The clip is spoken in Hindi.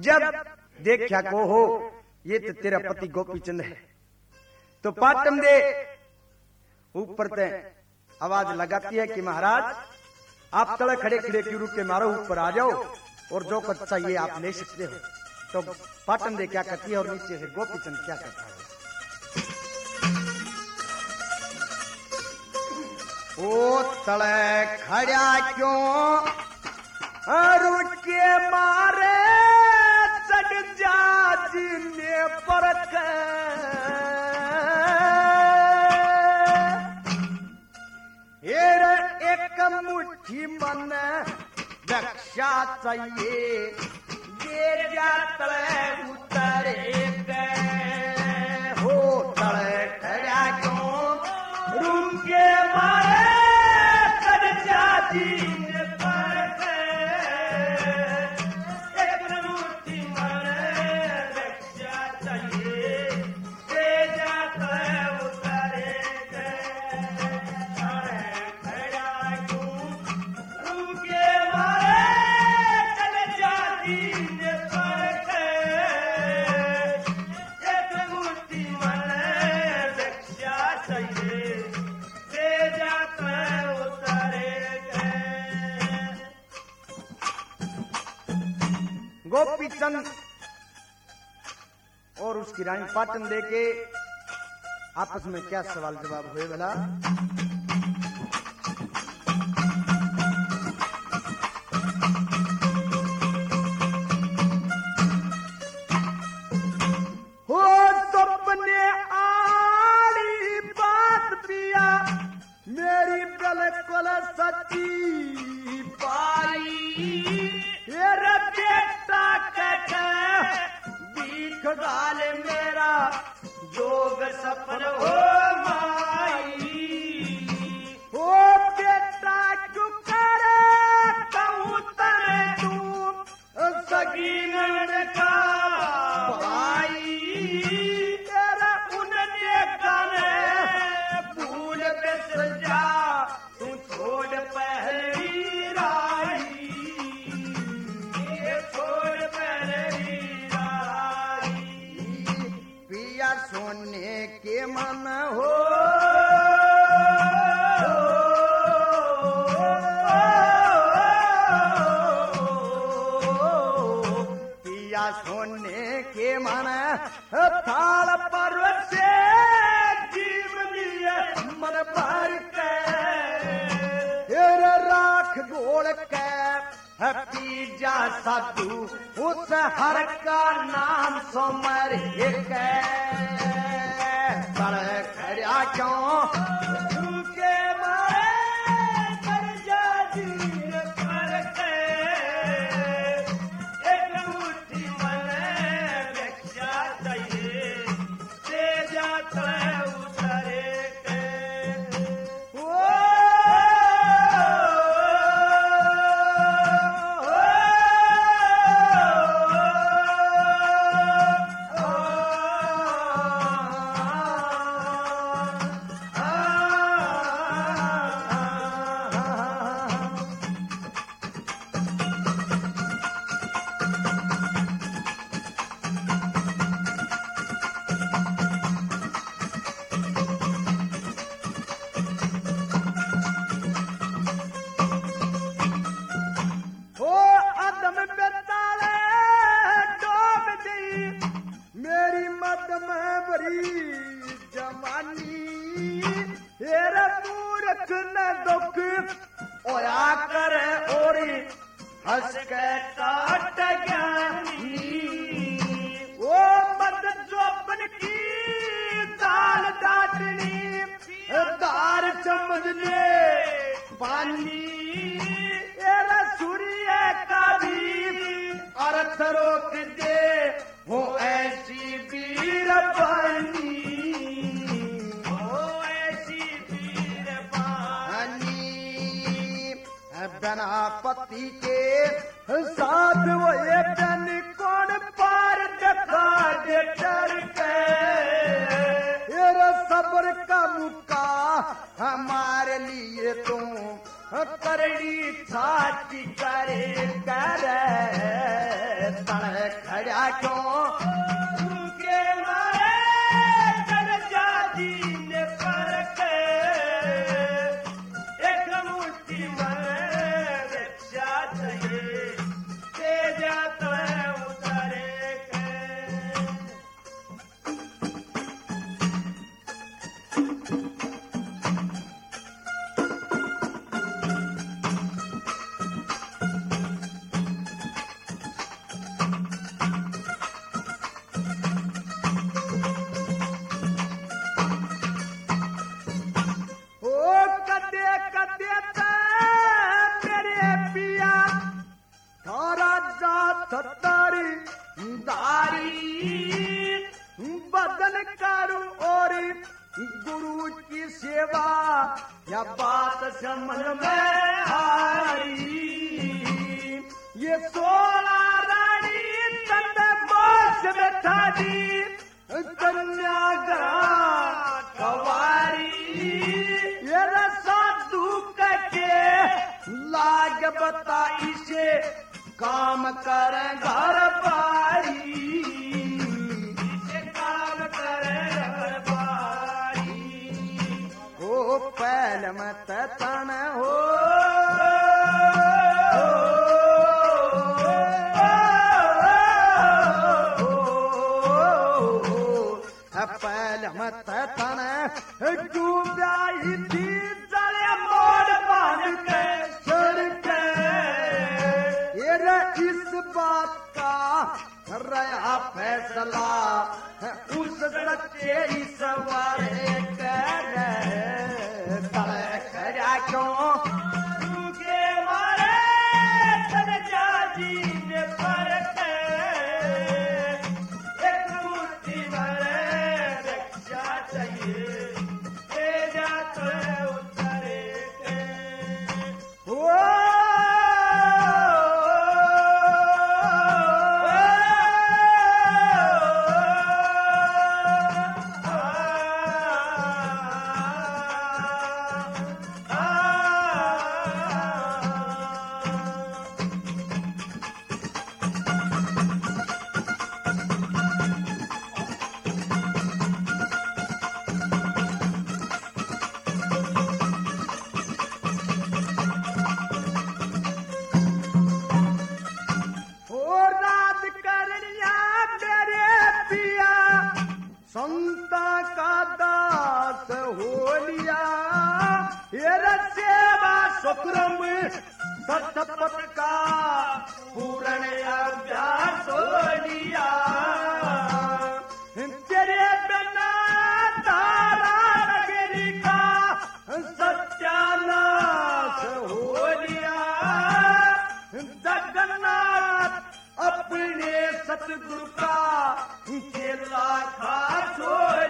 जब देखा को हो ये तो तेरा पति गोपीचंद है, तो पाटम दे ऊपर ते आवाज लगाती है कि महाराज आप तले खड़े खड़े क्यों रुक के मारो, ऊपर आ जाओ और जो कुछ चाहिए आप ले सकते हो। तो पाटन दे क्या करती है और नीचे से गोपीचंद क्या करता है। ओ तले खड़ा क्यों रुक के मारे चढ़ जा जीने पर एक मुट्ठी मन रक्षा चाहिए, ये जा तले उतरे हो तले खड़ा क्यों रूम के मारे कर जाती पर एक मुट्ठी मन रक्षा चाहिए, ये जा तले उतरे गोपीचंद और उसकी रानी पाटन दे के आपस में क्या सवाल जवाब हुए भला। हो सपने आड़ी बात पिया मेरी बिल्कुल सच्ची पाई, दीख डाल मेरा जोग सफल हो माई, ओ बेटा क्यों करे कहूँ तने तू सगीन का भाई, तेरा उनने गाने भूल बिस जा तू छोड़ पहली राई, सोने के मन हो पिया सोने के मन थाल पर्वत से जीव लिए मन भर के राख गोड़ के पी जा साधु उस हर का नाम सोमर खड़ा क्यों के मारे कर जा जीन पर एक मुट्ठी मन रक्षा चाहिए, दे जाता उतरे हंस के काट ज्ञानी, वो मत जोबन की दाल डाटनी दार समझने पानी, सूर्य का भी अर्थ रोक दे वो ऐसी वीर पानी, वो ऐसी वीर पानी बिना पति के साथ वो ये बन कौन पार देखा दे डर के, सब्र का मुक्का हमारे लिए तुम करड़ी छाती करे करे तड़ खड़ा क्यों के मारे चल जाती ने पर के एक मुट्ठी में रक्षा चाहिए ते जाता है उतारे के बदन करूं और गुरु की सेवा या बात समझ में आई ये 16 रानी तन बोस बैठा दी कन्या कवारी ये साधु के लाग बताई से काम कर घर पारी काम करे घर बारी हो पहल मत तन हो पहल मत तन डूबाई थी जले मोड़ बांध के सड़के इस बात का रहा फैसला उस सच्चे सवारे कर खड़ा क्यों के मारे चल जाती ने पर के एक मुट्ठी में रक्षा चाहिए ते जाता है उतारे के संता का दास हो लिया ये सेवा सुक्रम सतपथ का पूर्ण अभ्यास हो लिया तेरे बिना तारा नगरी का सत्यानाश हो लिया जगन्नाथ अपने सतगुरु का खेला खा छोड़